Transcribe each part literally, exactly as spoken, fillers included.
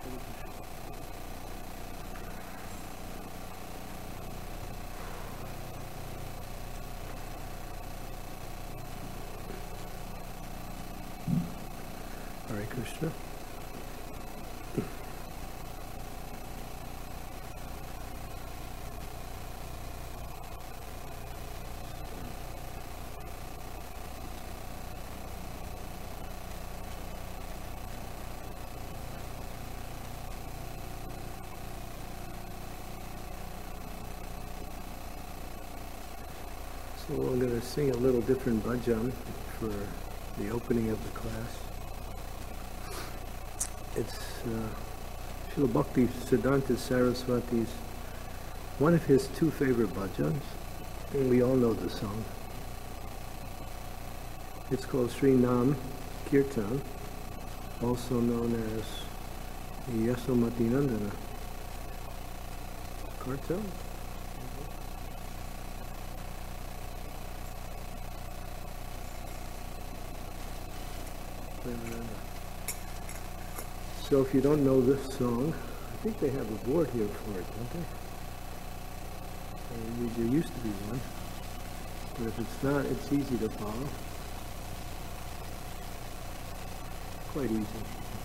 Hare Krishna. So I'm going to sing a little different bhajan for the opening of the class. It's uh, Srila Bhakti Siddhanta Saraswati's, one of his two favorite bhajans, and we all know the song. It's called Sri Nam Kirtan, also known as Yasomati Nandana Kirtan. So if you don't know this song, I think they have a board here for it, don't they? Uh, there used to be one, but if it's not, it's easy to follow. Quite easy.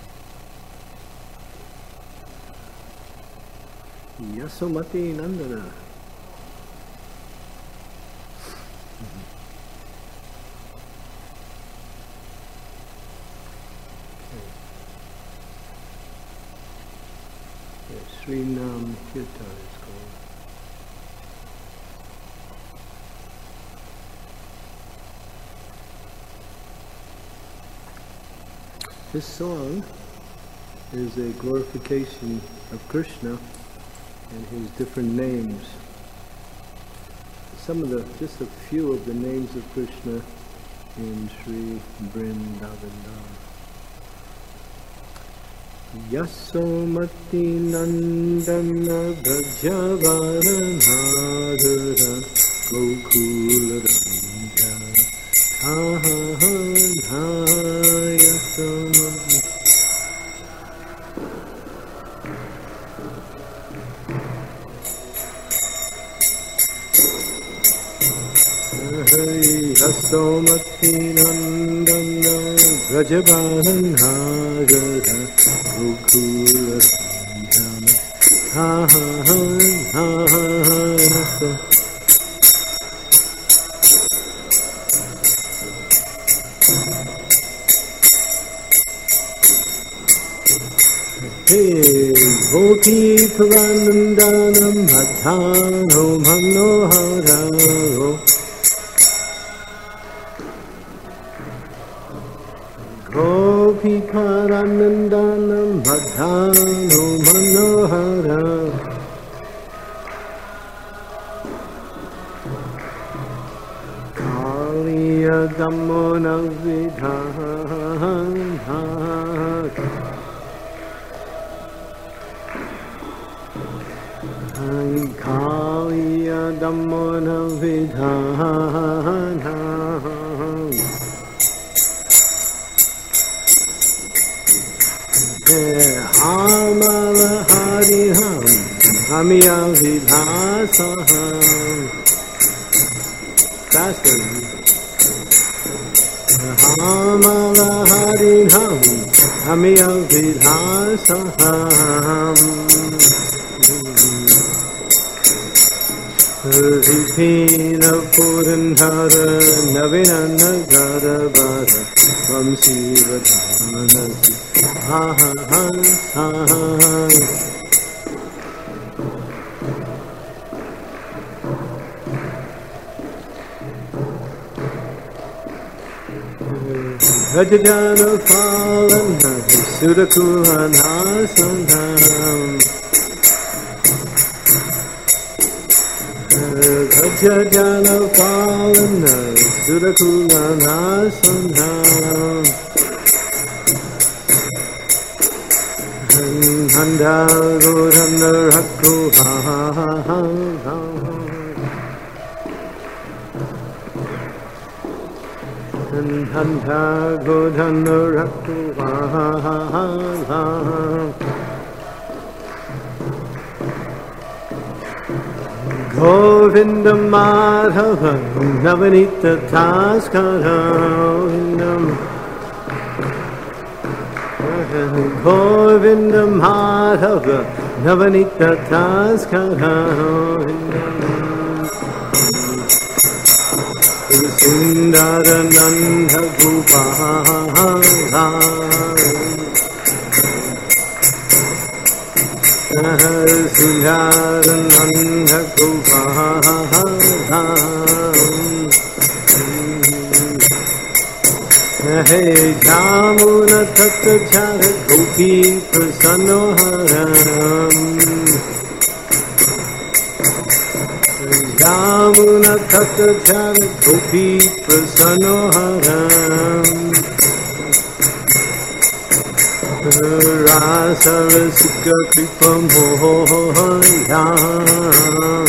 Yasomati Nandana. Sri Nam Kirtan is called. This song is a glorification of Krishna and his different names. Some of the, just a few of the names of Krishna in Sri Vrindavan. Yasomati Nandana Brajavana Madhura Gokula Ranja Ha ha ha ha Yasomati Yasomati Nandana Brajavana Madhura Gokula Ranja Ha ha ha ha ha Yasomati Bhoti Paranandanam Bhadhano Manohararo Gopi Paranandanam Bhadhano Manohararo Kaliya Dhammona Vidhana Kaliya Dhammona Vidhana Hamala Hariham Hamiya Vidhasaham Faster Hamala Hariham Hamiya Vidhasaham Rithina Purandhara Navina Nagara Vara Vamsi Vadhanasi Ha ha ha ha ha Rajajana Palana Surakulana Sandham Rajajana Palana Surakulana Sandham Handa Godhana Rakhu Ha ha ha ha ha Handa Godhana Rakhu Ha ha ha ha ha Govinda Madhava Navanita Taskara Govinda Madhava Navanita Taskara Sundarananda Gopala Sundarananda Gopala Hey Jamuna Tatta Chara Gopi Prasanoharam Jamuna Tatta Chara Gopi Prasanoharam Rasa Rasika Kripam Hohoyam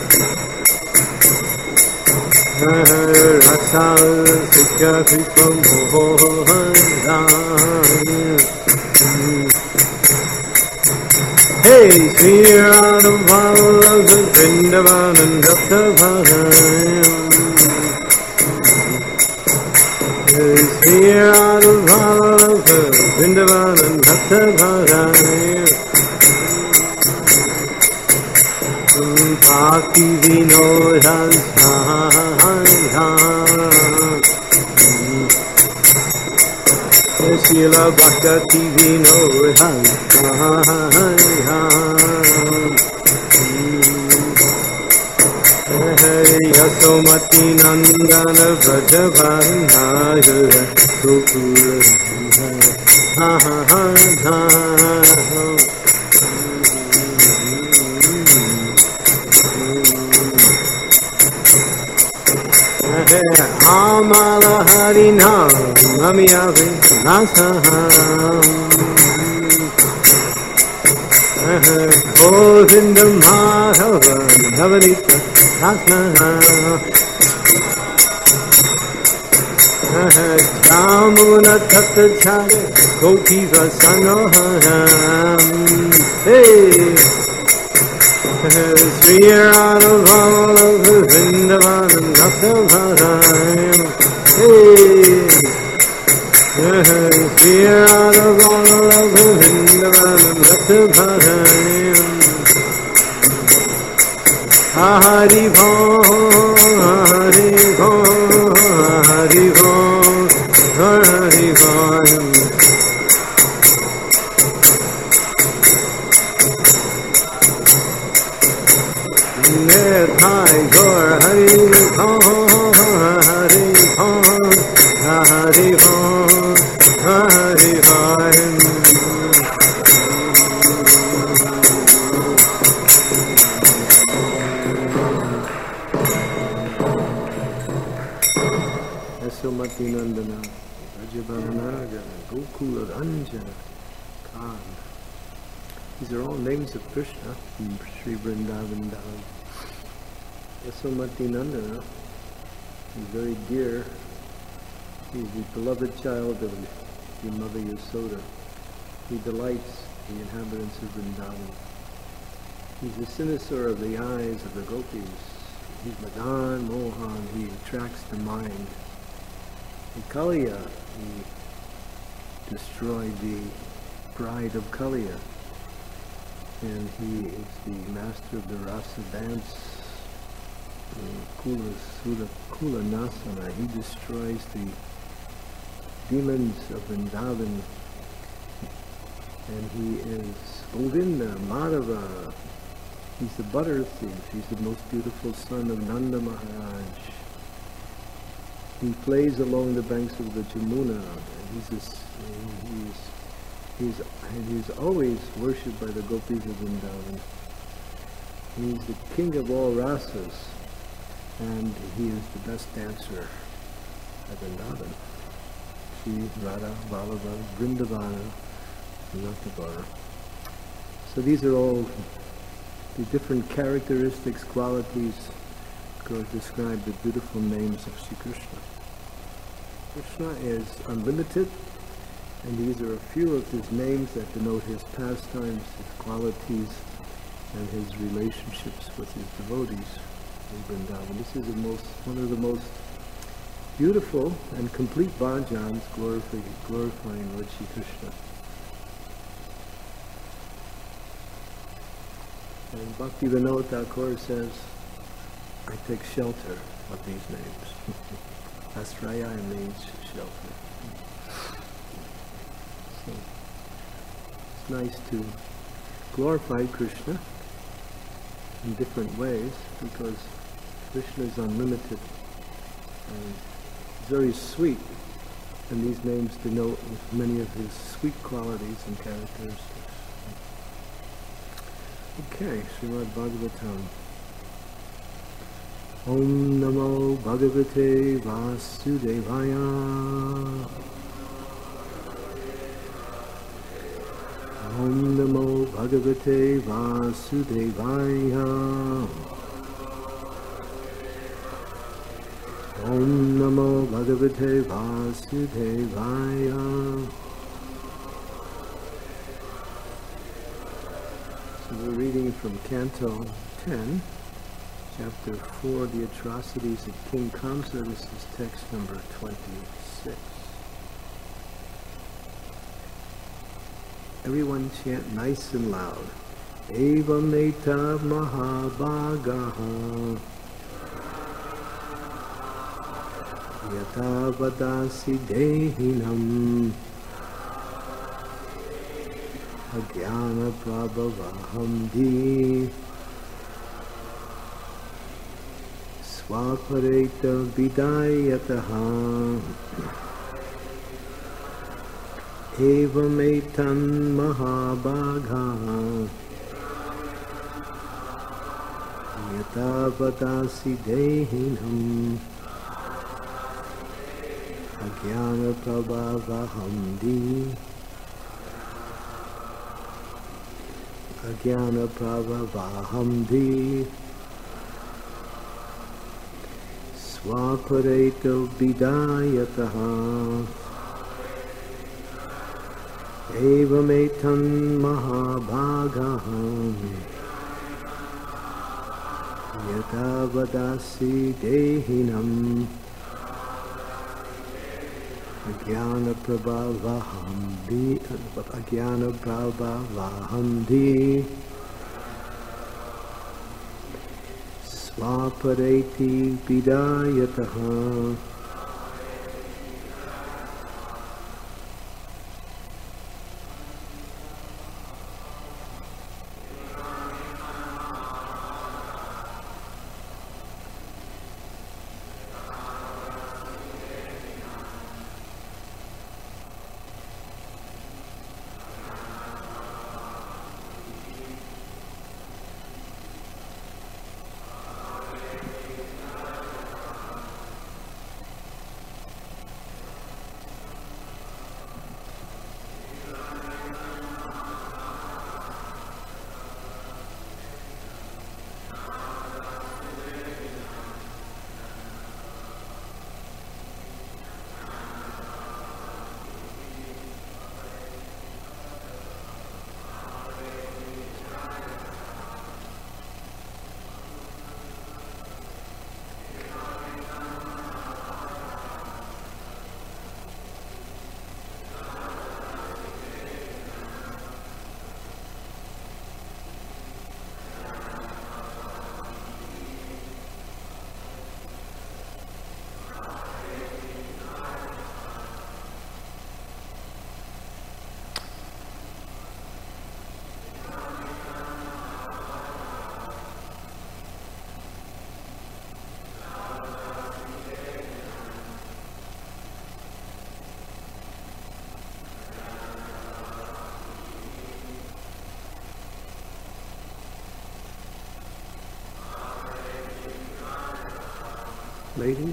Rasa Rasika Kripam Hohoyam Hey Sri Radha Vallabha Vrindavananda Bhavayam Sri Radha Vallabha Vrindavananda Bhavayam Bhakti Vinoda Srila Bhakti Vinoda Yasomati Nandana Vrajabharnaya Gokula Ha ha ha ha Amala Harina Amiyave Nasaham Govinda Madhava Navanita Nasaham Jamuna Tatta Chara Gopi Vasanoharam Hey Sri Radha Vallabha Vrindavananda Bhavayam Hey Sri Radha Vallabha Vrindavananda Bhavayam Hari Bho Hari Bho Hari Bho Hari Bho Thai Gaur Hari Bho Hari Bho Hari Bho Hari Bho Yasomati Nandana Vrajabharnaya Gokula Anjana Khan. These are all names of Krishna in Sri Vrindavan Dham. Yasomati Nandana is very dear. He is the beloved child of the mother Yasoda. He delights the inhabitants of Vrindavan. He's the cynosure of the eyes of the gopis. He's Madan Mohan. He attracts the mind. In Kaliya, he destroyed the bride of Kaliya. And he is the master of the rasa dance, Kula Sula Kula Nasana. He destroys the demons of Vrindavan, and he is Govinda Madhava. He's the butter thief. He's the most beautiful son of Nanda Maharaj. He plays along the banks of the Jamuna, and he's this, he's He's, he's always worshipped by the gopis of Vrindavan. He's the king of all rasas, and he is the best dancer at Vrindavan. Sri Radha Vallabha Vrindavana Natagara. So these are all the different characteristics, qualities that describe the beautiful names of Sri Krishna. Krishna is unlimited, and these are a few of his names that denote his pastimes, his qualities, and his relationships with his devotees in Vrindavan. This is the most, one of the most beautiful and complete bhajans glorifying, glorifying Lord Shri Krishna. And Bhaktivinoda Thakur says, I take shelter of these names. Asraya means shelter. So it's nice to glorify Krishna in different ways because Krishna is unlimited and very sweet, and these names denote many of his sweet qualities and characteristics. Okay, Srimad Bhagavatam. Om Namo Bhagavate Vasudevaya. Om Namo Bhagavate Vasudevaya. Om Namo Bhagavate Vasudevaya. So we're reading from Canto ten, Chapter four, The Atrocities of King Kamsa. This is text number twenty-six. Everyone chant nice and loud. Eva Meta Mahabhagaha Yata Vadasi Dehinam Agyana Prabhavaham Swapareta Vidayataha Evam Etan Mahabhagha Yata Vadasi Dehinam Agyana Prabhavahamdi Agyana Prabhavahamdi Swapareto Bidayataha Evam Etan Mahabhagha Yata Vadasi Dehinam Agyana Prabhavahamdi Agyana Prabhavahamdi Swapareti Bidayataha. Ladies?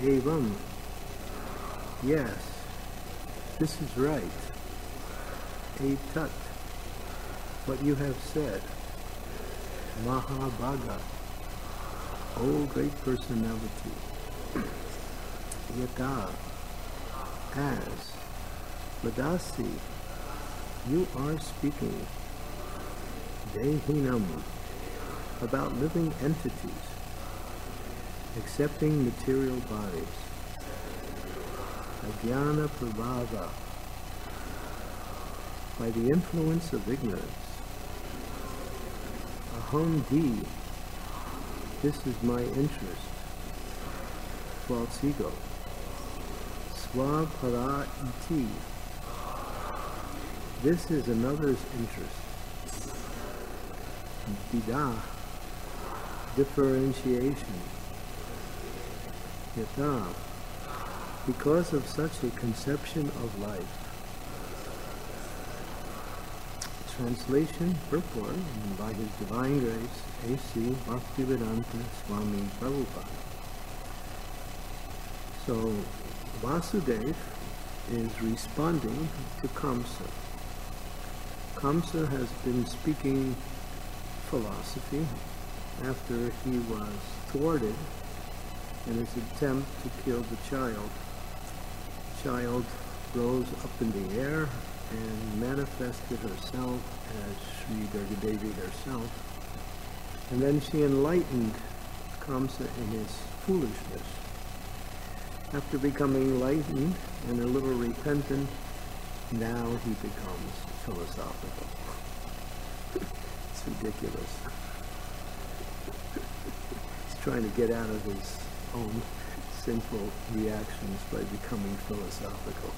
evam. Yes, this is right. Etat, what you have said. Mahabhaga, O great personality. Yata, as. Vadasi, you are speaking. Dehinam, about living entities, accepting material bodies. Ajnana prabhava, by the influence of ignorance. Aham di, this is my interest. False ego. Swapara iti, this is another's interest. Dida, differentiation. Yata, because of such a conception of life. Translation, purport, by His Divine Grace, A C Bhaktivedanta Swami Prabhupada. So, Vasudeva is responding to Kamsa. Kamsa has been speaking philosophy after he was thwarted in his attempt to kill the child. The child rose up in the air and manifested herself as Sri Durgadevi herself. And then she enlightened Kamsa in his foolishness. After becoming enlightened and a little repentant, now he becomes philosophical. It's ridiculous. He's trying to get out of his own sinful reactions by becoming philosophical.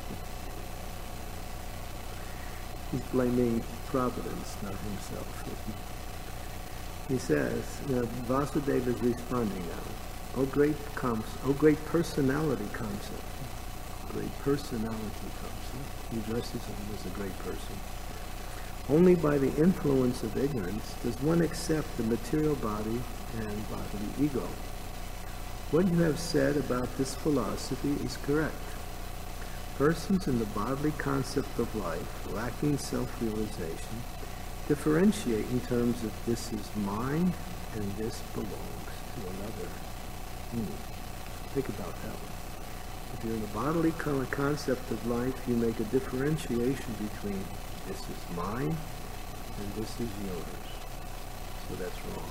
He's blaming Providence, not himself. He says, you know, Vasudeva is responding now. Oh great Kamsa, oh great personality Kamsa. Great personality Kamsa. He addresses him as a great person. Only by the influence of ignorance does one accept the material body and bodily ego. What you have said about this philosophy is correct. Persons in the bodily concept of life, lacking self-realization, differentiate in terms of this is mine and this belongs to another. Hmm. Think about that one. If you're in the bodily concept of life, you make a differentiation between this is mine and this is yours. So that's wrong.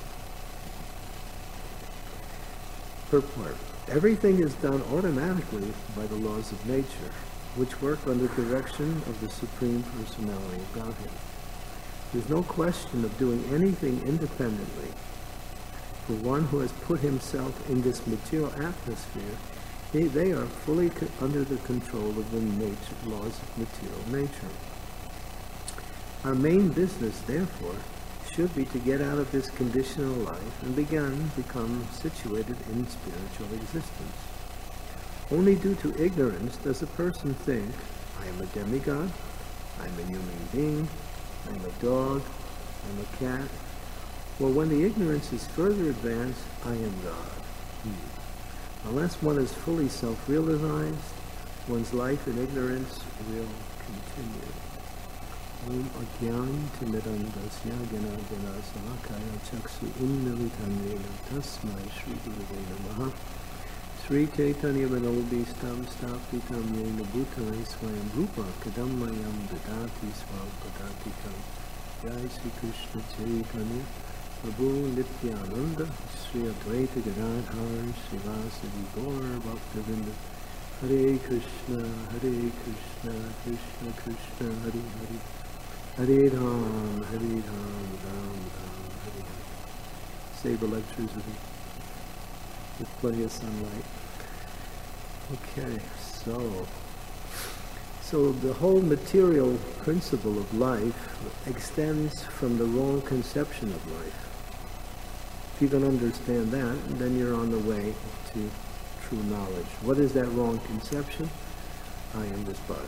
Purport. Everything is done automatically by the laws of nature, which work under direction of the Supreme Personality of Godhead. There's no question of doing anything independently. For one who has put himself in this material atmosphere, they, they are fully co- under the control of the nature, laws of material nature. Our main business, therefore, should be to get out of this conditional life and begin become situated in spiritual existence. Only due to ignorance does a person think, I am a demigod, I'm a human being, I'm a dog, I'm a cat. Well, when the ignorance is further advanced, I am God. Hmm. Unless one is fully self-realized, one's life in ignorance will continue. Om Ajnani Timidandasya Gana Gana Salakaya Chaksu Unnavitanyena Tasmai Shri Gurave Namaha Sri Chaitanya Manobhistam Stapitam Yena Bhutanai Swayam Rupa Kadammayam Dadati Svampadatikam Jai Sri Krishna Chaitanya Prabhu Nityananda Sri Advaita Gadadhar Srivasadi Gaur Bhaktavinda Hare Krishna Hare Krishna Krishna Krishna Hare Hare Hare Ram, Hare Ram, Ram Ram, Hare Hare. Save electricity with plenty of sunlight. Okay, so so the whole material principle of life extends from the wrong conception of life. If you can understand that, then you're on the way to true knowledge. What is that wrong conception? I am this body.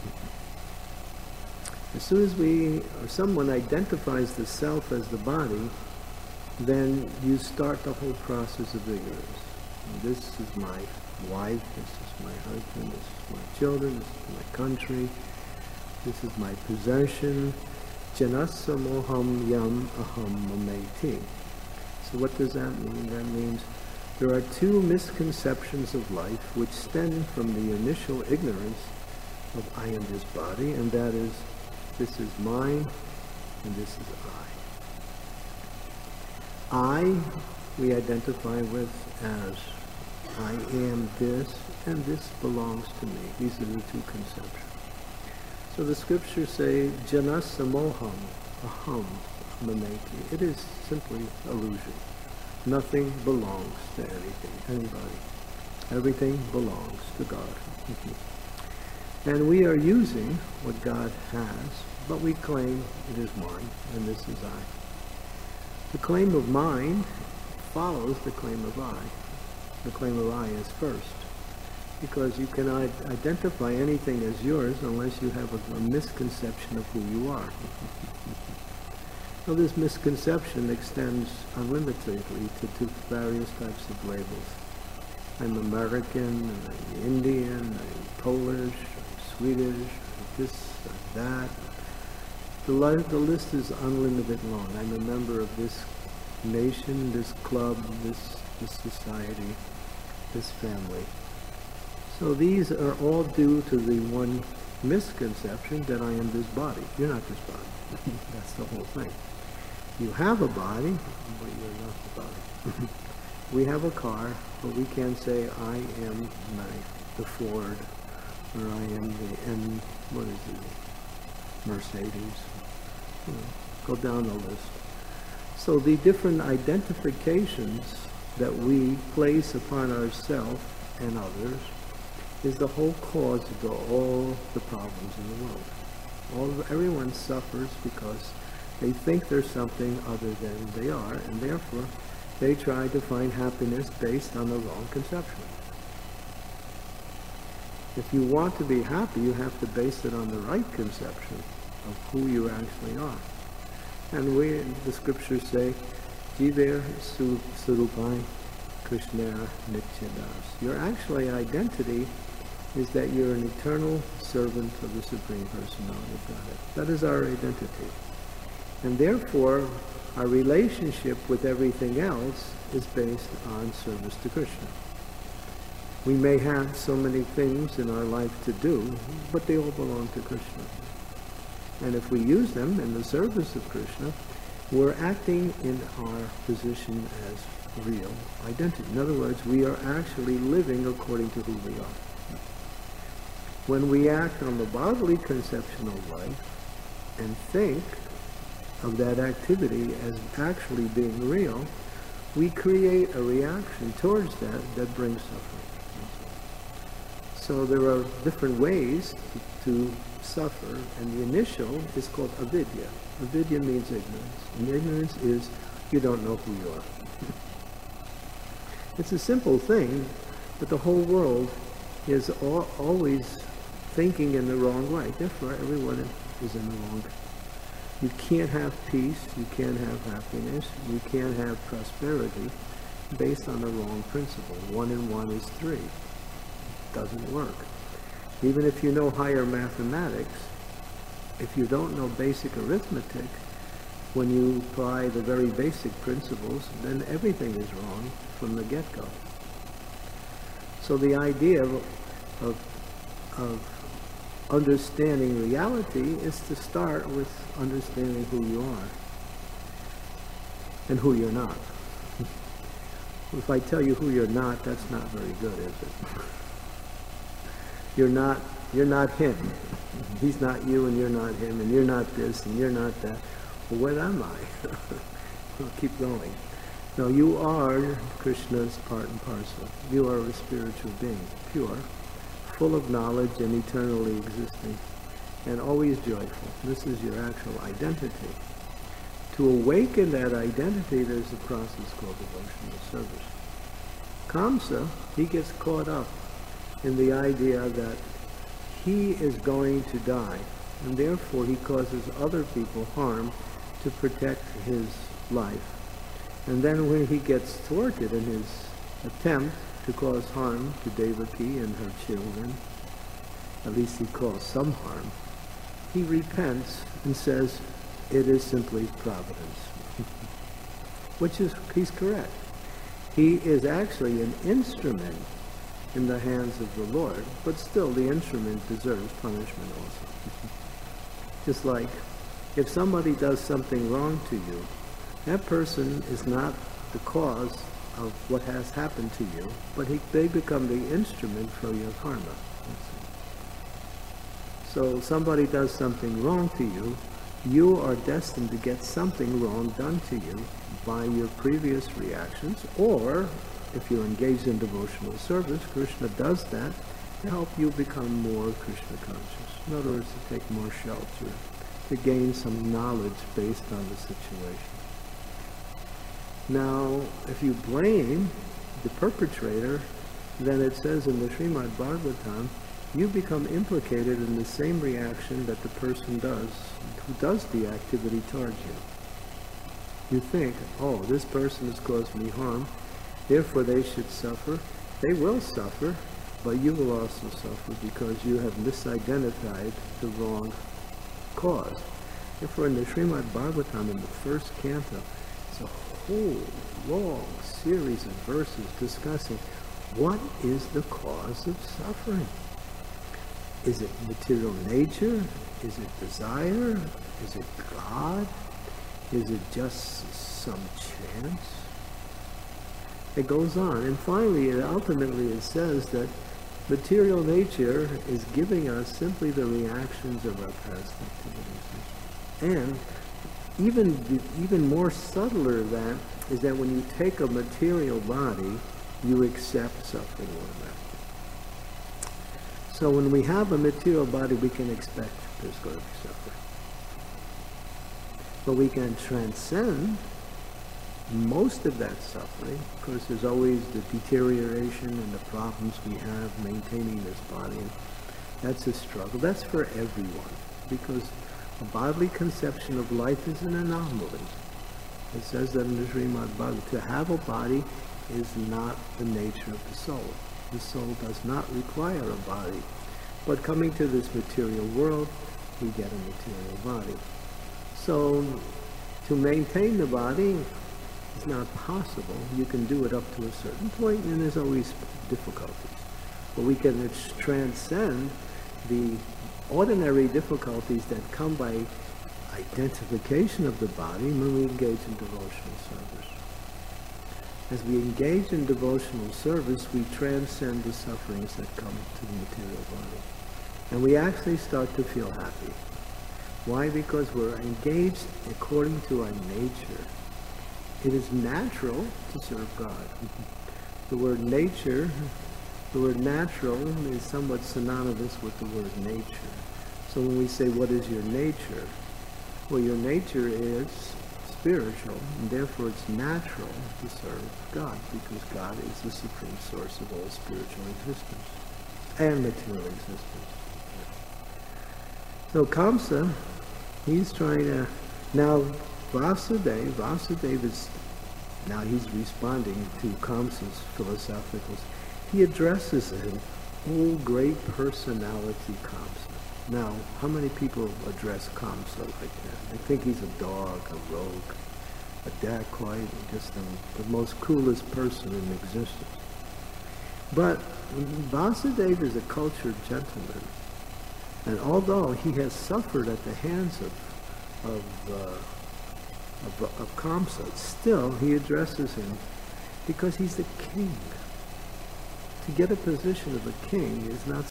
As soon as we, or someone identifies the self as the body, then you start the whole process of ignorance. This is my wife, this is my husband, this is my children, this is my country, this is my possession. Janasa moham yam aham mameti. So what does that mean? That means there are two misconceptions of life which stem from the initial ignorance of I am this body, and that is, this is mine and this is I. I, we identify with as I am this, and this belongs to me. These are the two conceptions. So the scriptures say, Janasa moham aham mameti. It is simply illusion. Nothing belongs to anything, anybody. Everything belongs to God. And we are using what God has, but we claim it is mine, and this is I. The claim of mine follows the claim of I. The claim of I is first, because you cannot identify anything as yours unless you have a, a misconception of who you are. Now this misconception extends unlimitedly to, to various types of labels. I'm American, I'm Indian, I'm Polish, I'm Swedish, I'm this, I'm that. The, li the list is unlimited long. I'm a member of this nation, this club, this, this society, this family. So these are all due to the one misconception that I am this body. You're not this body. That's the whole thing. You have a body, but you're not the body. We have a car, but we can't say I am my, the Ford, or I am the M, what is it, Mercedes. You know, go down the list. So the different identifications that we place upon ourselves and others is the whole cause of the, all the problems in the world. All, everyone suffers because they think they're something other than they are, and therefore they try to find happiness based on the wrong conception. If you want to be happy, you have to base it on the right conception of who you actually are. And we, the scriptures say, Jiver Surupai Krishna Nityadas. Your actual identity is that you're an eternal servant of the Supreme Personality of Godhead. That is our identity. And therefore, our relationship with everything else is based on service to Krishna. We may have so many things in our life to do, but they all belong to Krishna. And if we use them in the service of Krishna, we're acting in our position as real identity. In other words, we are actually living according to who we are. When we act on the bodily conception of life and think of that activity as actually being real, we create a reaction towards that that brings suffering. So there are different ways to, to suffer, and the initial is called avidya. Avidya means ignorance, and ignorance is you don't know who you are. It's a simple thing, but the whole world is all, always thinking in the wrong way. Therefore, everyone is in the wrong. You can't have peace, you can't have happiness, you can't have prosperity based on the wrong principle. One and one is three. It doesn't work. Even if you know higher mathematics, if you don't know basic arithmetic, when you apply the very basic principles, then everything is wrong from the get-go. So the idea of, of, of understanding reality is to start with understanding who you are and who you're not. If I tell you who you're not, that's not very good, is it? You're not, you're not him. He's not you and you're not him, and you're not this and you're not that. Well, what am I? I'll keep going. No, you are Krishna's part and parcel. You are a spiritual being, pure, full of knowledge and eternally existing, and always joyful. This is your actual identity. To awaken that identity, there's a process called devotional service. Kamsa, he gets caught up in the idea that he is going to die, and therefore he causes other people harm to protect his life. And then when he gets thwarted in his attempt, to cause harm to Devaki and her children, at least he caused some harm, he repents and says, it is simply providence. Which is, he's correct. He is actually an instrument in the hands of the Lord, but still the instrument deserves punishment also. Just like if somebody does something wrong to you, that person is not the cause of what has happened to you, but he, they become the instrument for your karma. So somebody does something wrong to you, you are destined to get something wrong done to you by your previous reactions, or if you're engaged in devotional service, Krishna does that to help you become more Krishna conscious. In other words, to take more shelter, to gain some knowledge based on the situation. Now, if you blame the perpetrator, then it says in the Srimad Bhagavatam, you become implicated in the same reaction that the person does, who does the activity towards you. You think, oh, this person has caused me harm, therefore they should suffer. They will suffer, but you will also suffer because you have misidentified the wrong cause. Therefore, in the Srimad Bhagavatam, in the first canto, it's a whole long series of verses discussing what is the cause of suffering. Is it material nature? Is it desire? Is it God? Is it just some chance? It goes on. And finally, it ultimately it says that material nature is giving us simply the reactions of our past activities. And even, even more subtler than that is that when you take a material body, you accept suffering automatically. So when we have a material body, we can expect there's going to be suffering. But we can transcend most of that suffering, because there's always the deterioration and the problems we have maintaining this body. And that's a struggle. That's for everyone, because a bodily conception of life is an anomaly. It says that in the Srimad Bhagavatam, to have a body is not the nature of the soul. The soul does not require a body. But coming to this material world, we get a material body. So to maintain the body is not possible. You can do it up to a certain point, and there's always difficulties. But we can transcend the ordinary difficulties that come by identification of the body when we engage in devotional service. As we engage in devotional service, we transcend the sufferings that come to the material body. And we actually start to feel happy. Why? Because we're engaged according to our nature. It is natural to serve God. The word nature, the word natural is somewhat synonymous with the word nature. So when we say, what is your nature? Well, your nature is spiritual, and therefore it's natural to serve God, because God is the supreme source of all spiritual existence and material existence. So Kamsa, he's trying to, now Vasudeva, Vasudeva is, now he's responding to Kamsa's philosophicals. He addresses him, oh great personality Kamsa. Now, how many people address Kamsa like that? They think he's a dog, a rogue, a dacoit, just the, the most coolest person in existence. But Vasudeva is a cultured gentleman. And although he has suffered at the hands of, of, uh, of, of Kamsa, still he addresses him because he's the king. To get a position of a king is not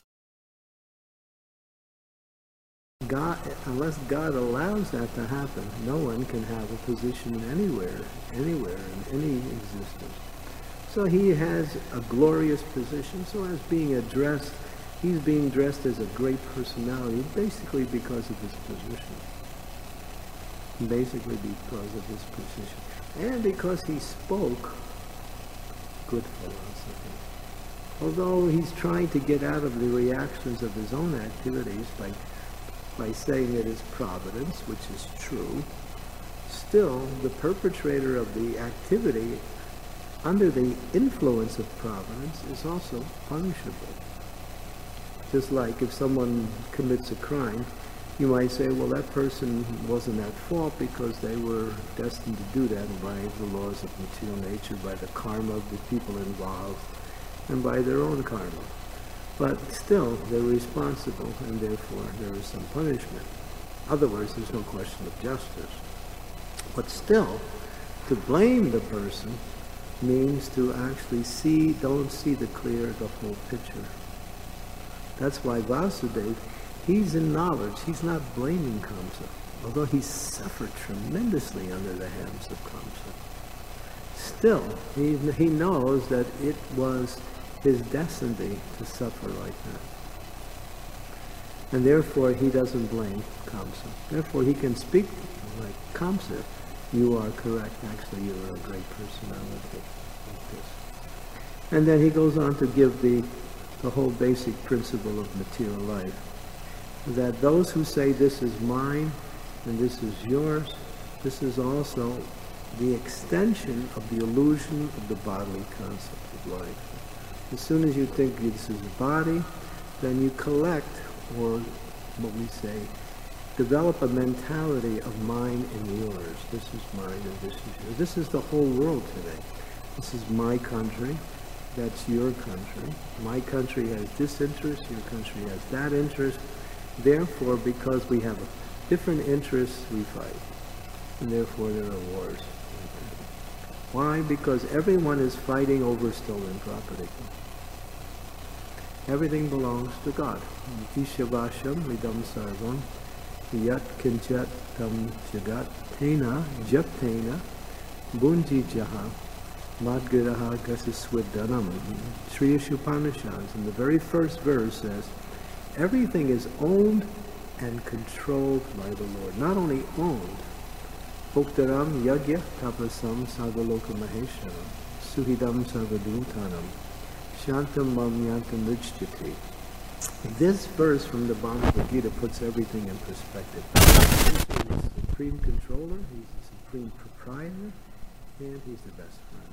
God, unless God allows that to happen. No one can have a position anywhere, anywhere in any existence. So he has a glorious position. So as being addressed, he's being dressed as a great personality, basically because of his position. Basically because of his position. And because he spoke good philosophy. Although he's trying to get out of the reactions of his own activities by by saying it is providence, which is true, still the perpetrator of the activity under the influence of providence is also punishable. Just like if someone commits a crime, you might say, well, that person wasn't at fault because they were destined to do that by the laws of material nature, by the karma of the people involved, and by their own karma. But still, they're responsible, and therefore there is some punishment. Otherwise, there's no question of justice. But still, to blame the person means to actually see, don't see the clear, the whole picture. That's why Vasudeva, he's in knowledge, he's not blaming Kamsa, although he suffered tremendously under the hands of Kamsa. Still, he, he knows that it was his destiny to suffer like that. And therefore he doesn't blame Kamsa. Therefore he can speak like Kamsa, you are correct, actually you are a great personality like this. And then he goes on to give the, the whole basic principle of material life. That those who say this is mine and this is yours, this is also the extension of the illusion of the bodily concept of life. As soon as you think this is a body, then you collect, or what we say, develop a mentality of mine and yours. This is mine and this is yours. This is the whole world today. This is my country, that's your country. My country has this interest, your country has that interest. Therefore, because we have different interests, we fight. And therefore there are wars. Why? Because everyone is fighting over stolen property. Everything belongs to God. Ishavasham vidam sarvam yat kinchat tam jagat tena japtena bunji jaha madgiraha gasiswiddanam. Sri Upanishads in the very first verse says, everything is owned and controlled by the Lord. Not only owned, Bhuktaram yagya tapasam sarvaloka mahesharam suhidam sarvadhutanam shantam mam yantam rijjati. This verse from the Bhagavad Gita puts everything in perspective. He's the supreme controller, he's the supreme proprietor, and he's the best friend.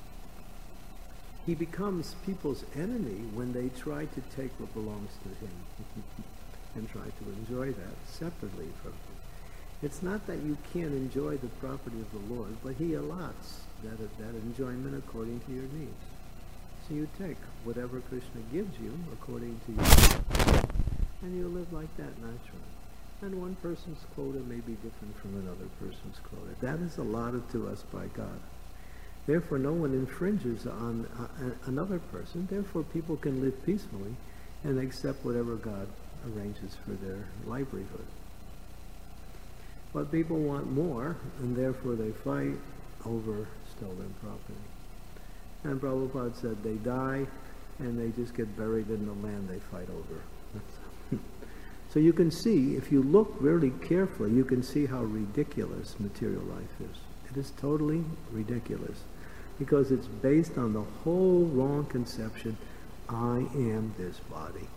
He becomes people's enemy when they try to take what belongs to him and try to enjoy that separately from him. It's not that you can't enjoy the property of the Lord, but he allots that, that enjoyment according to your needs. So you take whatever Krishna gives you according to your needs, and you live like that naturally. And one person's quota may be different from another person's quota. That is allotted to us by God. Therefore, no one infringes on uh, another person. Therefore, people can live peacefully and accept whatever God arranges for their livelihood. But people want more, and therefore they fight over stolen property. And Prabhupada said they die, and they just get buried in the land they fight over. So you can see, if you look really carefully, you can see how ridiculous material life is. It is totally ridiculous, because it's based on the whole wrong conception, I am this body.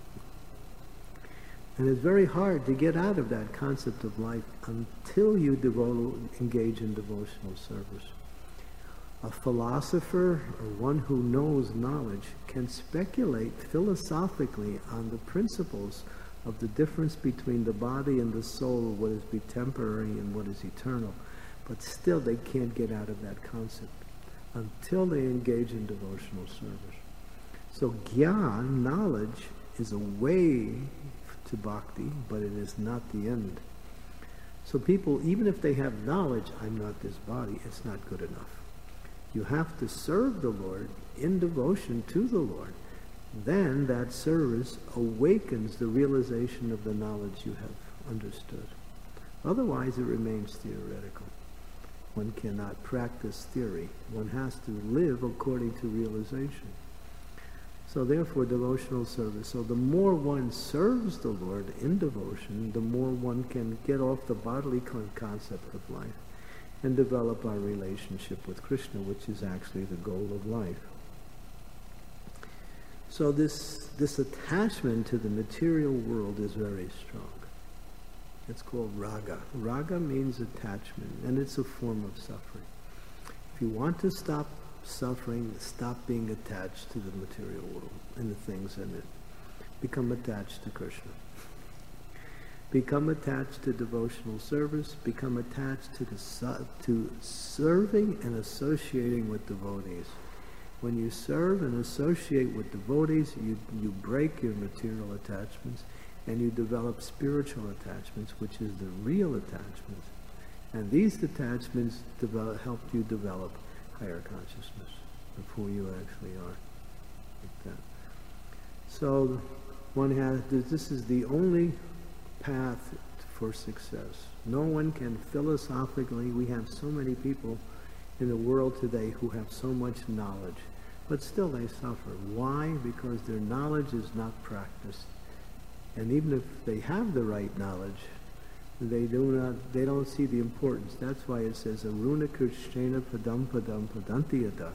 And it's very hard to get out of that concept of life until you devote, engage in devotional service. A philosopher, or one who knows knowledge, can speculate philosophically on the principles of the difference between the body and the soul, what is be temporary and what is eternal. But still they can't get out of that concept until they engage in devotional service. So gyan, knowledge, is a way to bhakti, but it is not the end. So people, even if they have knowledge, I'm not this body, it's not good enough. You have to serve the Lord in devotion to the Lord. Then that service awakens the realization of the knowledge you have understood. Otherwise it remains theoretical. One cannot practice theory. One has to live according to realization. So therefore, devotional service. So the more one serves the Lord in devotion, the more one can get off the bodily concept of life and develop our relationship with Krishna, which is actually the goal of life. So this, this attachment to the material world is very strong. It's called raga. Raga means attachment, and it's a form of suffering. If you want to stop suffering, stop being attached to the material world and the things in it. Become attached to Krishna. Become attached to devotional service. Become attached to the su- to serving and associating with devotees. When you serve and associate with devotees, you, you break your material attachments and you develop spiritual attachments, which is the real attachments. And these attachments develop, help you develop higher consciousness of who you actually are. Like that. So one has, this is the only path for success. No one can philosophically, we have so many people in the world today who have so much knowledge, but still they suffer. Why? Because their knowledge is not practiced. And even if they have the right knowledge, they do not, they don't see the importance. That's why it says, Aruna Krishnena Padam Padam Padantiyata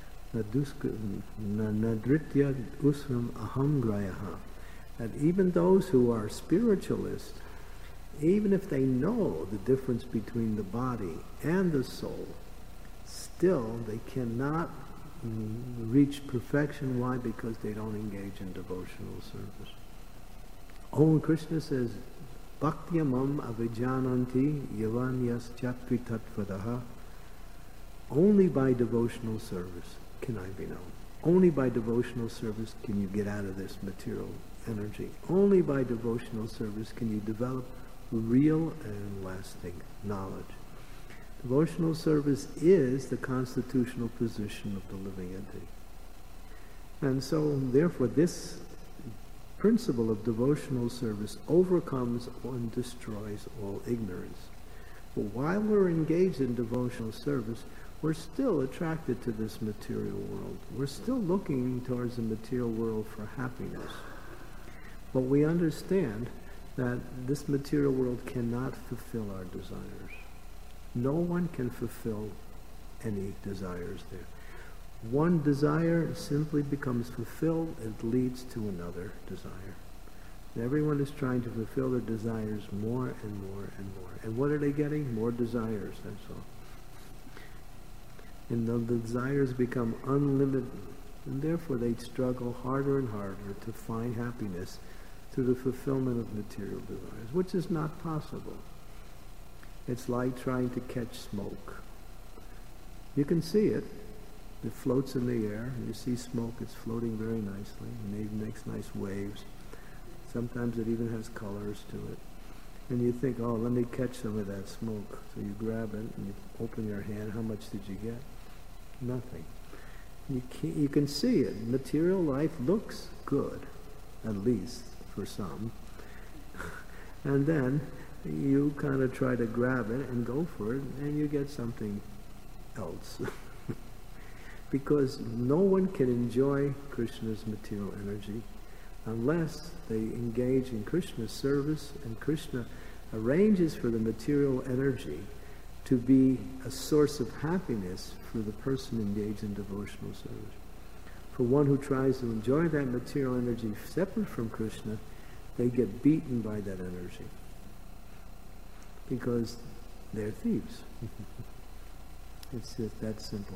Nadritya Usram Aham Grayaha. That even those who are spiritualists, even if they know the difference between the body and the soul, still they cannot mm, reach perfection. Why? Because they don't engage in devotional service. Oh, Krishna says, Bhaktyamam avijananti yavanyas chakri tatvadaha. Only by devotional service can I be known. Only by devotional service can you get out of this material energy. Only by devotional service can you develop real and lasting knowledge. Devotional service is the constitutional position of the living entity. And so, therefore, this principle of devotional service overcomes and destroys all ignorance. But while we're engaged in devotional service, we're still attracted to this material world. We're still looking towards the material world for happiness. But we understand that this material world cannot fulfill our desires. No one can fulfill any desires there. One desire simply becomes fulfilled, it leads to another desire. And everyone is trying to fulfill their desires more and more and more. And what are they getting? More desires, that's all. And the desires become unlimited, and therefore they struggle harder and harder to find happiness through the fulfillment of material desires, which is not possible. It's like trying to catch smoke. You can see it. It floats in the air, and you see smoke. It's floating very nicely, and it makes nice waves. Sometimes it even has colors to it. And you think, oh, let me catch some of that smoke. So you grab it, and you open your hand. How much did you get? Nothing. You can, you can see it. Material life looks good, at least for some. And then you kind of try to grab it and go for it, and you get something else. Because no one can enjoy Krishna's material energy unless they engage in Krishna's service, and Krishna arranges for the material energy to be a source of happiness for the person engaged in devotional service. For one who tries to enjoy that material energy separate from Krishna, they get beaten by that energy because they're thieves. It's just that simple.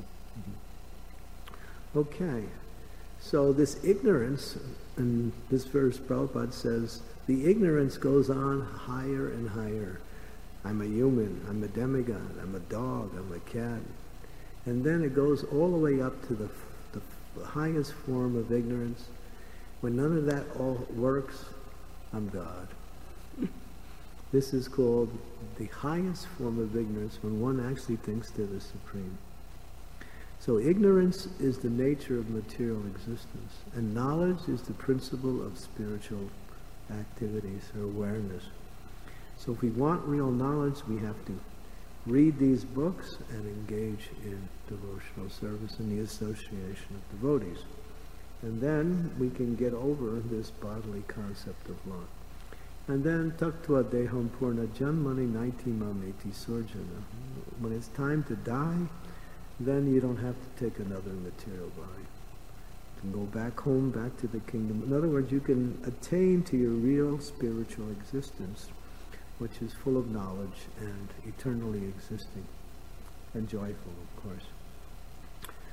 Okay, so this ignorance, in this verse Prabhupada says, the ignorance goes on higher and higher. I'm a human, I'm a demigod, I'm a dog, I'm a cat. And then it goes all the way up to the, the, the highest form of ignorance. When none of that all works, I'm God. This is called the highest form of ignorance, when one actually thinks they're the supreme. So ignorance is the nature of material existence, and knowledge is the principle of spiritual activities or awareness. So if we want real knowledge, we have to read these books and engage in devotional service and the association of devotees. And then we can get over this bodily concept of life. And then taktva deham purna janmani naitimam eti surjana. When it's time to die, then you don't have to take another material body. You can go back home, back to the kingdom. In other words, you can attain to your real spiritual existence, which is full of knowledge and eternally existing and joyful, of course.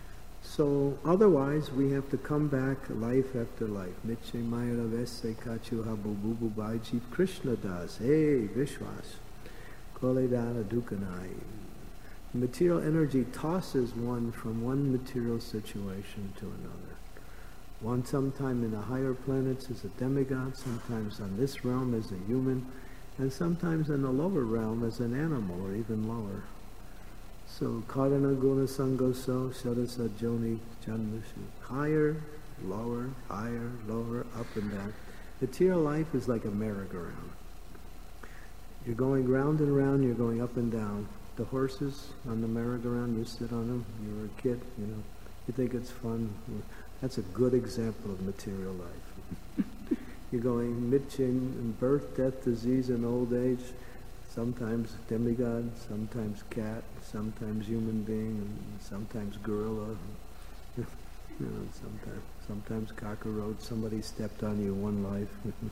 So otherwise, we have to come back life after life. Niche Mayra Vese Kachu Habu Bubu Baiji Krishna Das. Hey, Vishwas. Koledana Dukanai. Material energy tosses one from one material situation to another. One sometime in the higher planets as a demigod, sometimes on this realm as a human, and sometimes in the lower realm as an animal or even lower. So, Karana Guna Sangoso, Shadasa Joni Janmushu. Higher, lower, higher, lower, up and down. Material life is like a merry-go-round. You're going round and round, you're going up and down. The horses on the merry-go-round, you sit on them, you're a kid, you know, you think it's fun. That's a good example of material life. You're going mid-chain in birth, death, disease, and old age. Sometimes demigod, sometimes cat, sometimes human being, and sometimes gorilla. You know, sometimes, sometimes cockroach. Somebody stepped on you one life.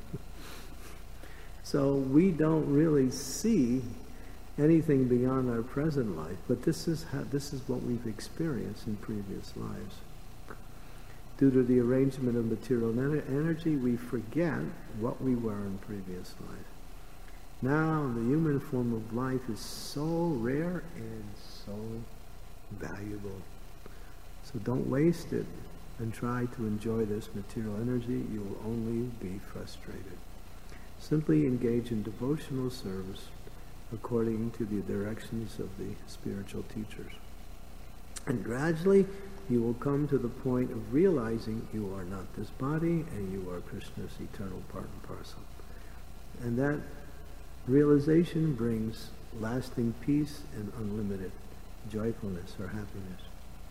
So we don't really see anything beyond our present life, but this is how, this is what we've experienced in previous lives. Due to the arrangement of material energy, we forget what we were in previous life. Now, the human form of life is so rare and so valuable. So don't waste it and try to enjoy this material energy. You will only be frustrated. Simply engage in devotional service according to the directions of the spiritual teachers. And gradually, you will come to the point of realizing you are not this body and you are Krishna's eternal part and parcel. And that realization brings lasting peace and unlimited joyfulness or happiness.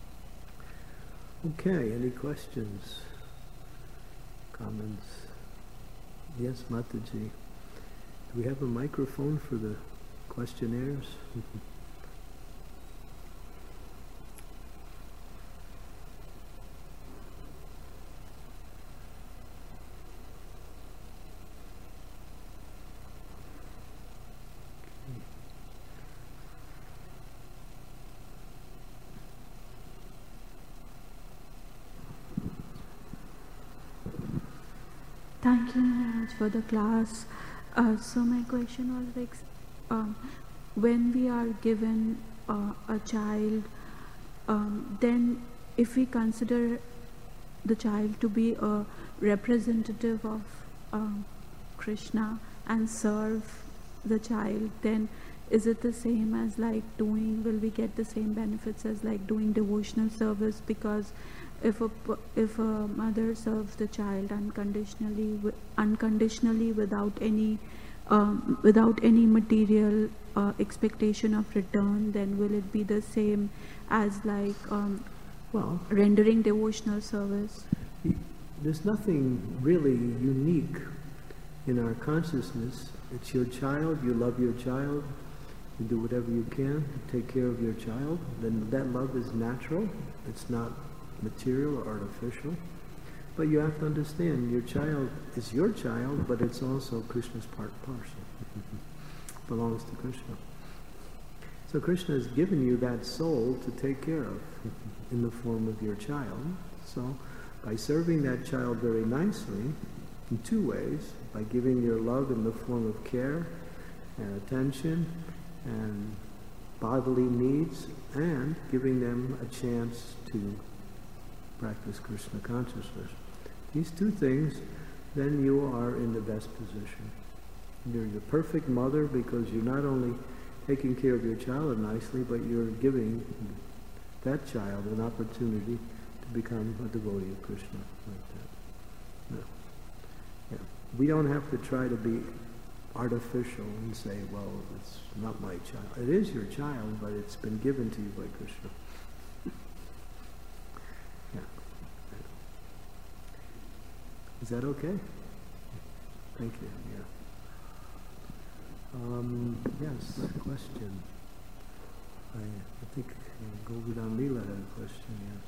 Okay, any questions, comments? Yes, Mataji. Do we have a microphone for the questionnaires? Thank you, Maharaj, for the class. Uh, so my question was like, um, when we are given uh, a child, um, then if we consider the child to be a representative of um, Krishna and serve the child, then is it the same as like doing, will we get the same benefits as like doing devotional service? Because if a, if a mother serves the child unconditionally, unconditionally without any, um, without any material uh, expectation of return, then will it be the same as like um, well, rendering devotional service? There's nothing really unique in our consciousness. It's your child, you love your child, you do whatever you can to take care of your child, then that love is natural. It's not material or artificial. But you have to understand, your child is your child, but it's also Krishna's part and parcel. Belongs to Krishna. So Krishna has given you that soul to take care of in the form of your child. So by serving that child very nicely, in two ways, by giving your love in the form of care and attention and bodily needs, and giving them a chance to practice Krishna consciousness. These two things, then you are in the best position. You're the perfect mother because you're not only taking care of your child nicely, but you're giving that child an opportunity to become a devotee of Krishna like that. No. Yeah. We don't have to try to be artificial and say, well, it's not my child. It is your child, but it's been given to you by Krishna. Yeah. Is that okay? Thank you. Yeah. Um, yes, question. I, I think uh, Govardhan Leela had a question, yes.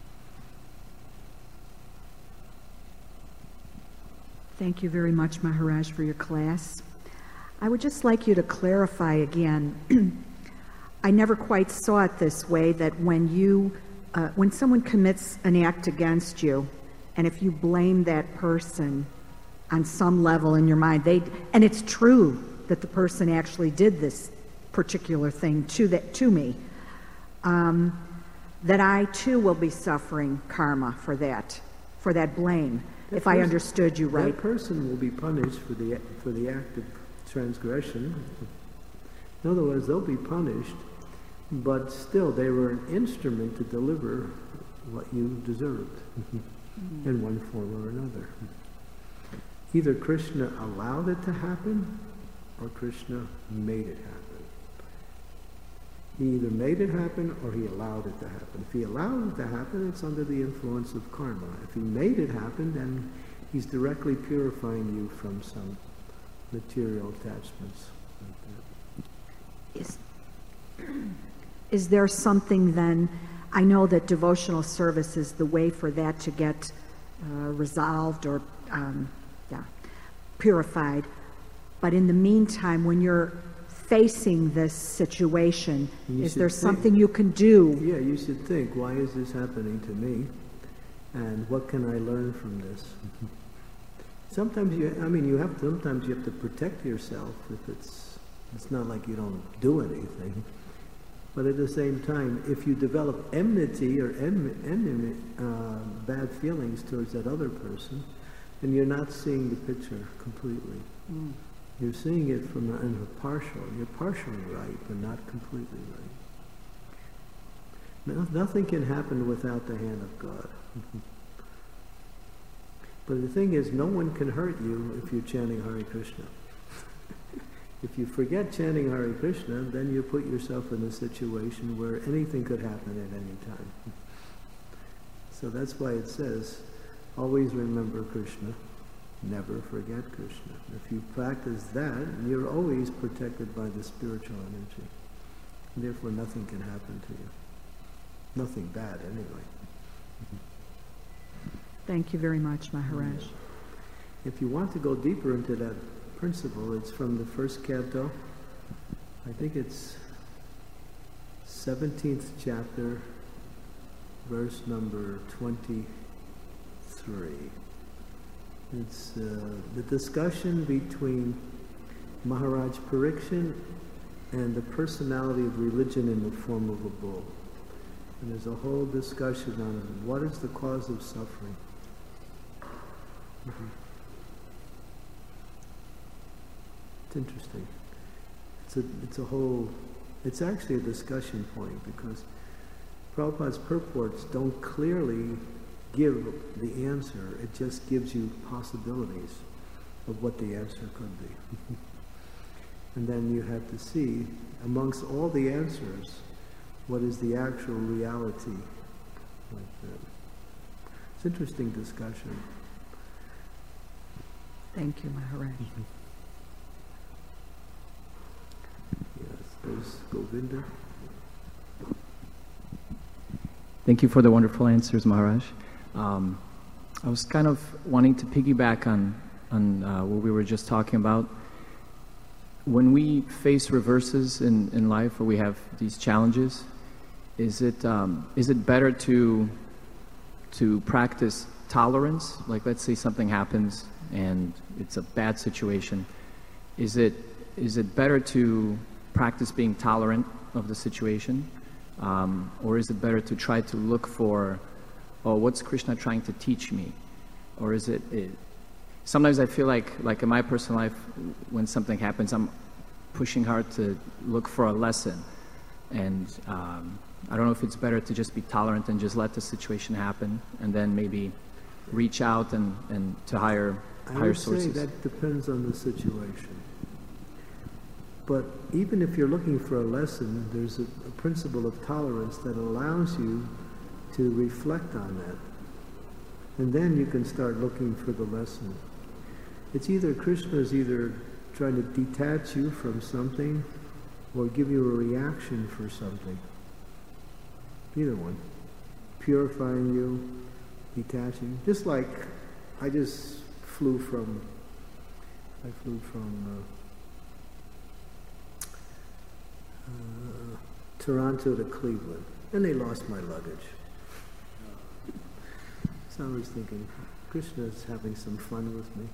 Thank you very much, Maharaj, for your class. I would just like you to clarify again. I never quite saw it this way, that when you uh, when someone commits an act against you, and if you blame that person on some level in your mind, they and it's true that the person actually did this particular thing to that to me, um, that I too will be suffering karma for that, for that blame. That if I person- understood you right. That person will be punished for the for the act of transgression. In other words, they'll be punished, but still they were an instrument to deliver what you deserved in one form or another. Either Krishna allowed it to happen, or Krishna made it happen. He either made it happen or he allowed it to happen. If he allowed it to happen, it's under the influence of karma. If he made it happen, then he's directly purifying you from some material attachments like that. Is, is there something then, I know that devotional service is the way for that to get uh, resolved or um, yeah, purified, but in the meantime, when you're facing this situation, You is should there think- something you can do? Yeah, you should think, why is this happening to me? And what can I learn from this? Sometimes you, I mean, you have, sometimes you have to protect yourself if it's, it's not like you don't do anything. But at the same time, if you develop enmity or enmi, enmi, uh, bad feelings towards that other person, then you're not seeing the picture completely. Mm. You're seeing it from a, in a partial. You're partially right, but not completely right. No, nothing can happen without the hand of God. But the thing is, no one can hurt you if you're chanting Hare Krishna. If you forget chanting Hare Krishna, then you put yourself in a situation where anything could happen at any time. So that's why it says, always remember Krishna, never forget Krishna. If you practice that, you're always protected by the spiritual energy. And therefore nothing can happen to you. Nothing bad anyway. Thank you very much, Maharaj. If you want to go deeper into that principle, it's from the first canto. I think it's seventeenth chapter, verse number twenty-three. It's uh, the discussion between Maharaj Parikshit and the personality of religion in the form of a bull. And there's a whole discussion on what is the cause of suffering. Mm-hmm. It's interesting. It's a, it's a whole, it's actually a discussion point because Prabhupada's purports don't clearly give the answer. It just gives you possibilities of what the answer could be. And then you have to see, amongst all the answers, what is the actual reality like that. It's an interesting discussion. Thank you, Maharaj. Yes, there's Govinda. Thank you for the wonderful answers, Maharaj. Um, I was kind of wanting to piggyback on, on uh, what we were just talking about. When we face reverses in, in life, or we have these challenges, is it um, is it better to to practice tolerance? Like, let's say something happens and it's a bad situation. Is it is it better to practice being tolerant of the situation, um, or is it better to try to look for, oh, what's Krishna trying to teach me, or is it? it Sometimes I feel like, like in my personal life, when something happens, I'm pushing hard to look for a lesson. And um, I don't know if it's better to just be tolerant and just let the situation happen, and then maybe reach out and, and to higher, I higher would sources. say that depends on the situation. But even if you're looking for a lesson, there's a, a principle of tolerance that allows you to reflect on that. And then you can start looking for the lesson. It's either Krishna is either trying to detach you from something or give you a reaction for something. Either one. Purifying you, detaching. Just like I just flew from, I flew from uh, uh, Toronto to Cleveland, and they lost my luggage. So I was thinking, Krishna's having some fun with me.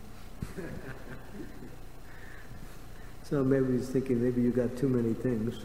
So maybe he's thinking, maybe you got too many things.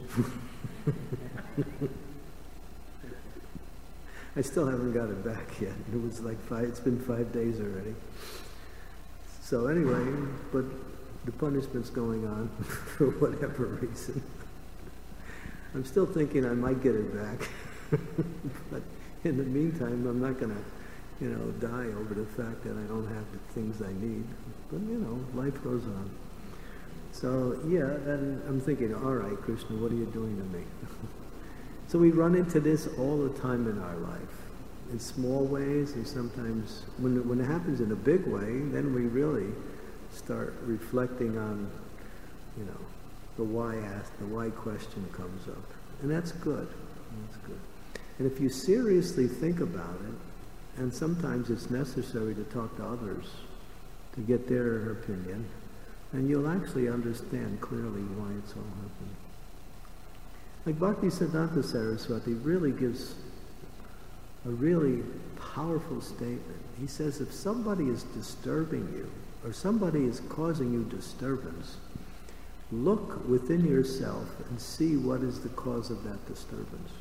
I still haven't got it back yet. It was like five, it's been five days already. So anyway, but the punishment's going on for whatever reason. I'm still thinking I might get it back. But in the meantime, I'm not going to, you know, die over the fact that I don't have the things I need. But, you know, life goes on. So, yeah, and I'm thinking, all right, Krishna, what are you doing to me? So we run into this all the time in our life, in small ways, and sometimes when it, when it happens in a big way, then we really start reflecting on, you know, the why ask, the why question comes up. And that's good. That's good. And if you seriously think about it, and sometimes it's necessary to talk to others to get their opinion, and you'll actually understand clearly why it's all happening. Like Bhaktisiddhanta Saraswati really gives a really powerful statement. He says if somebody is disturbing you, or somebody is causing you disturbance, look within yourself and see what is the cause of that disturbance.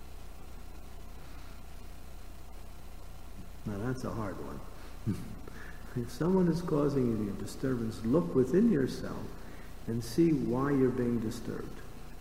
Now that's a hard one. If someone is causing you a disturbance, look within yourself and see why you're being disturbed.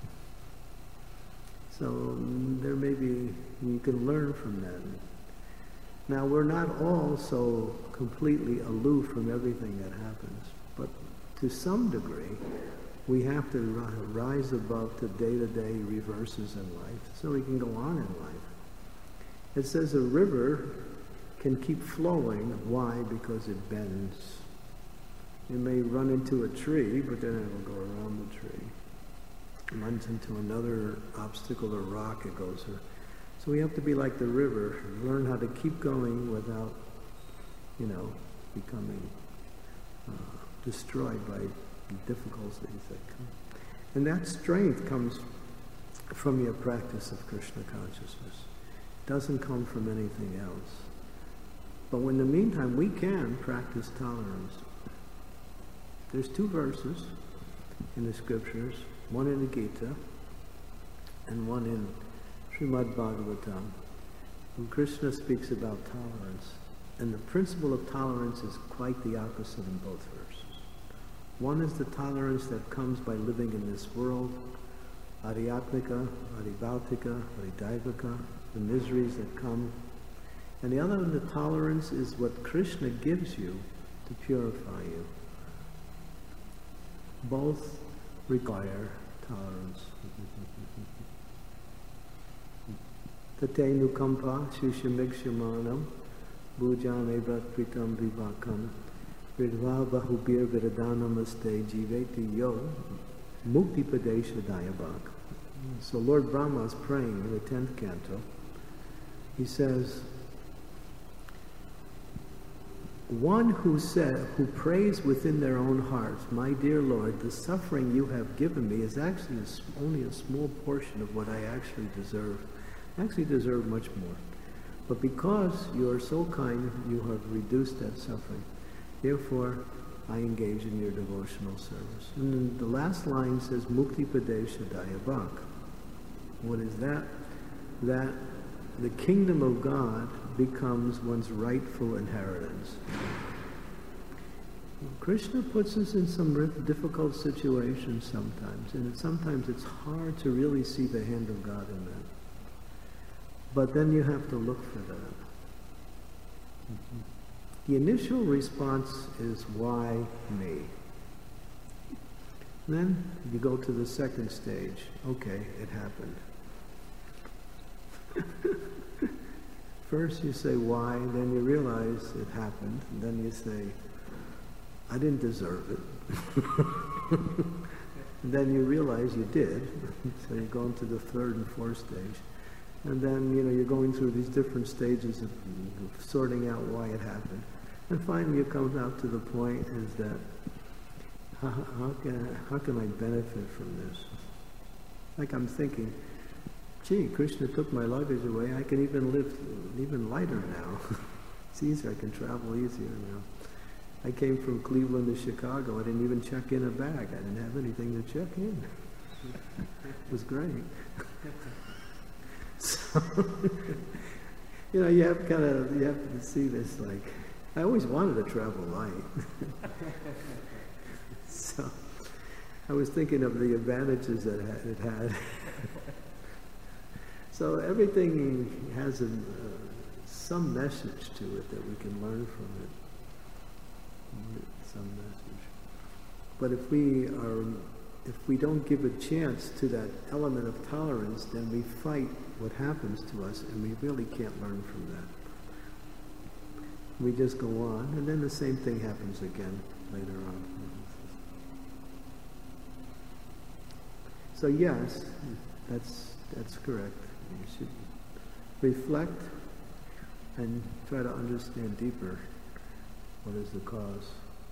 So there may be, you can learn from that. Now we're not all so completely aloof from everything that happens, but to some degree we have to rise above the day-to-day reverses in life so we can go on in life. It says a river can keep flowing. Why? Because it bends. It may run into a tree, but then it will go around the tree. It runs into another obstacle or rock, it goes through. So we have to be like the river, learn how to keep going without, you know, becoming uh, destroyed by difficulties that come. And that strength comes from your practice of Krishna consciousness. It doesn't come from anything else. But in the meantime, we can practice tolerance. There's two verses in the scriptures, one in the Gita and one in Srimad Bhagavatam, when Krishna speaks about tolerance. And the principle of tolerance is quite the opposite in both verses. One is the tolerance that comes by living in this world, Adhyatmika, Adhibhautika, Adhidaivika, the miseries that come. And the other one, the tolerance, is what Krishna gives you to purify you. Both require tolerance. Tate nukampa shushamikshamanam bhujam ebrat pritam vivakam vidva bahubir viradhanamaste jiveti yo mukti padesha dayabhak. So Lord Brahma is praying in the tenth canto. He says, one who said, who prays within their own hearts, my dear Lord, the suffering you have given me is actually a, only a small portion of what I actually deserve. I actually deserve much more. But because you are so kind, you have reduced that suffering. Therefore, I engage in your devotional service. And then the last line says, Mukti Padesha Dayabhak. What is that? That the kingdom of God becomes one's rightful inheritance. Krishna puts us in some difficult situations sometimes, and it, sometimes it's hard to really see the hand of God in that. But then you have to look for that. Mm-hmm. The initial response is, why me? And then you go to the second stage. Okay, it happened. First you say why, then you realize it happened, and then you say, I didn't deserve it. And then you realize you did, so you go into the third and fourth stage. And then, you know, you're going through these different stages of, of sorting out why it happened. And finally you come out to the point is that, how, how, can I, how can I benefit from this? Like I'm thinking, gee, Krishna took my luggage away, I can even live even lighter now. It's easier. I can travel easier now. I came from Cleveland to Chicago. I didn't even check in a bag. I didn't have anything to check in. It was great. So, you know, you have kind of, you have to see this, like, I always wanted to travel light. So, I was thinking of the advantages that it had. So everything has a, uh, some message to it that we can learn from it. Some message. But if we are, if we don't give a chance to that element of tolerance, then we fight what happens to us, and we really can't learn from that. We just go on, and then the same thing happens again later on. So yes, that's that's correct. You should reflect and try to understand deeper what is the cause,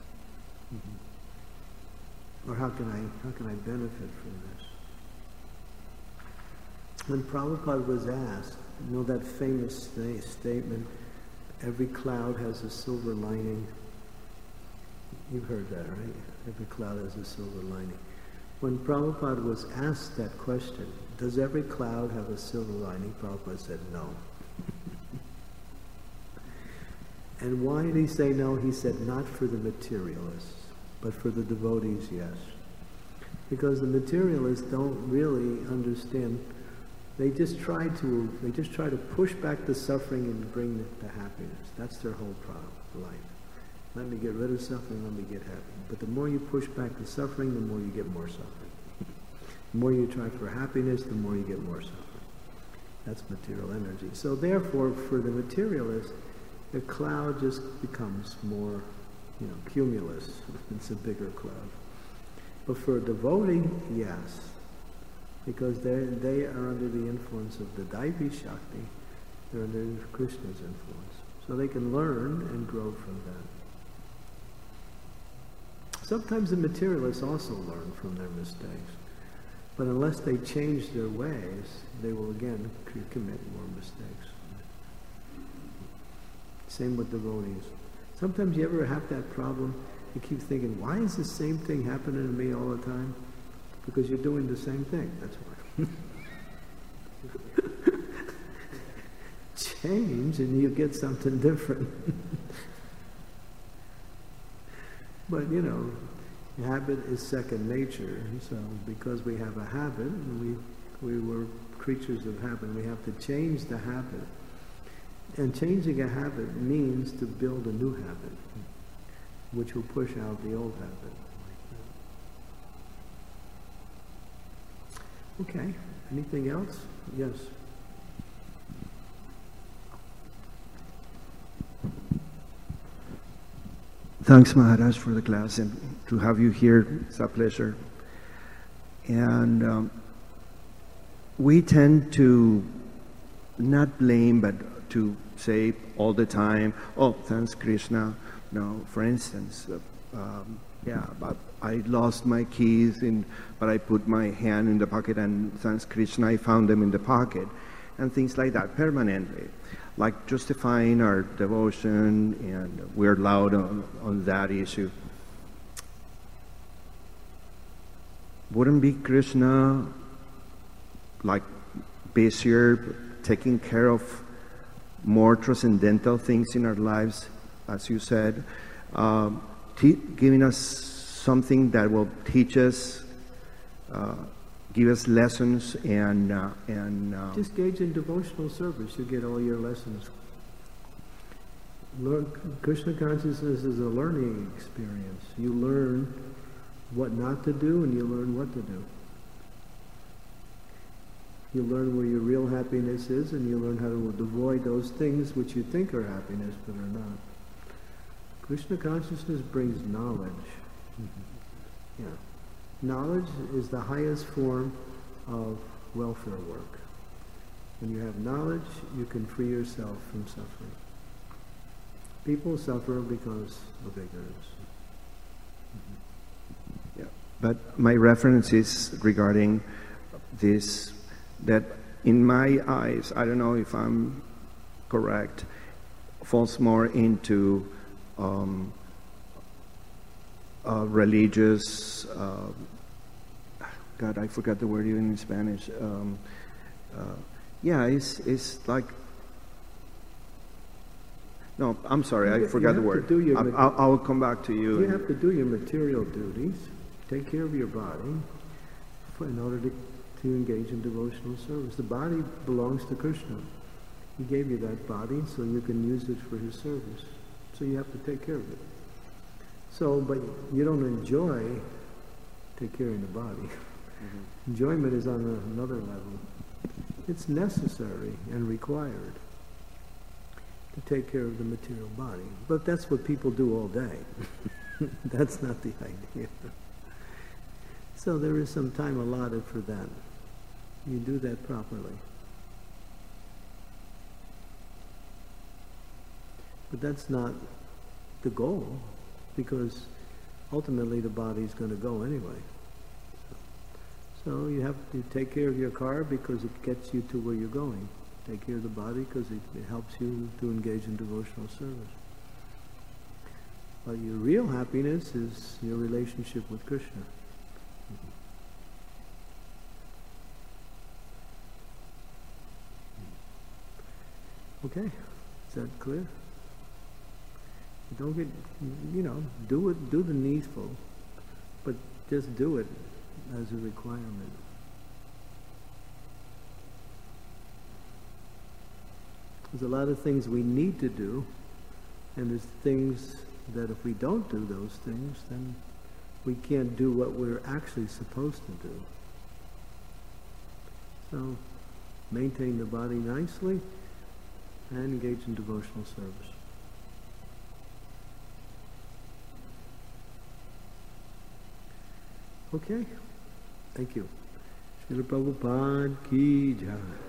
mm-hmm. or how can I how can I benefit from this? When Prabhupada was asked, you know that famous sta- statement, "Every cloud has a silver lining." You've heard that, right? Every cloud has a silver lining. When Prabhupada was asked that question, does every cloud have a silver lining? Prabhupada said no. And why did he say no? He said not for the materialists, but for the devotees, yes. Because the materialists don't really understand. They just try to they just try to push back the suffering and bring the happiness. That's their whole problem, life. Let me get rid of suffering, let me get happy. But the more you push back the suffering, the more you get more suffering. The more you try for happiness, the more you get more suffering. That's material energy. So therefore, for the materialist, the cloud just becomes more, you know, cumulus. It's a bigger cloud. But for a devotee, yes. Because they they are under the influence of the Daivi Shakti. They're under Krishna's influence. So they can learn and grow from that. Sometimes the materialists also learn from their mistakes. But unless they change their ways, they will again c- commit more mistakes. Same with devotees. Sometimes you ever have that problem, you keep thinking, why is the same thing happening to me all the time? Because you're doing the same thing, that's why. Change and you get something different. But, you know, habit is second nature. So because we have a habit, and we, we were creatures of habit, we have to change the habit. And changing a habit means to build a new habit, which will push out the old habit. Okay, anything else? Yes. Thanks, Maharaj, for the class, and to have you here, it's a pleasure. And um, we tend to not blame, but to say all the time, oh, thanks Krishna. No, for instance, uh, um, yeah, but I lost my keys, in, but I put my hand in the pocket, and thanks Krishna, I found them in the pocket, and things like that, permanently. Like justifying our devotion, and we're loud on, on that issue. Wouldn't be Krishna like busier, taking care of more transcendental things in our lives, as you said, um, te- giving us something that will teach us, uh, give us lessons, and uh, and uh, just engage in devotional service. You get all your lessons. Learn, Krishna consciousness is a learning experience. You learn what not to do, and you learn what to do. You learn where your real happiness is, and you learn how to avoid those things which you think are happiness but are not. Krishna consciousness brings knowledge. Mm-hmm. Yeah. Knowledge is the highest form of welfare work. When you have knowledge, you can free yourself from suffering. People suffer because of ignorance. Mm-hmm. Yeah. But my reference is regarding this, that in my eyes, I don't know if I'm correct, falls more into um, uh, religious, uh, God, I forgot the word even in Spanish. Um, uh, yeah, it's, it's like, no, I'm sorry, I You- forgot you the have to word. do your I, ma- I'll, I'll come back to you. You and- have to do your material duties, take care of your body, for, in order to, to engage in devotional service. The body belongs to Krishna. He gave you that body so you can use it for his service. So you have to take care of it. So, but you don't enjoy take care of the body. Mm-hmm. Enjoyment is on a, another level. It's necessary and required to take care of the material body. But that's what people do all day. That's not the idea. So there is some time allotted for that. You do that properly. But that's not the goal, because ultimately the body's going to go anyway. So you have to take care of your car because it gets you to where you're going. Take care of the body because it, it helps you to engage in devotional service. But your real happiness is your relationship with Krishna. Okay, is that clear? Don't get, you know, do it, do the needful, but just do it as a requirement. There's a lot of things we need to do, and there's things that if we don't do those things, then we can't do what we're actually supposed to do. So, maintain the body nicely and engage in devotional service. Okay, thank you. Srila Prabhupada ki jai.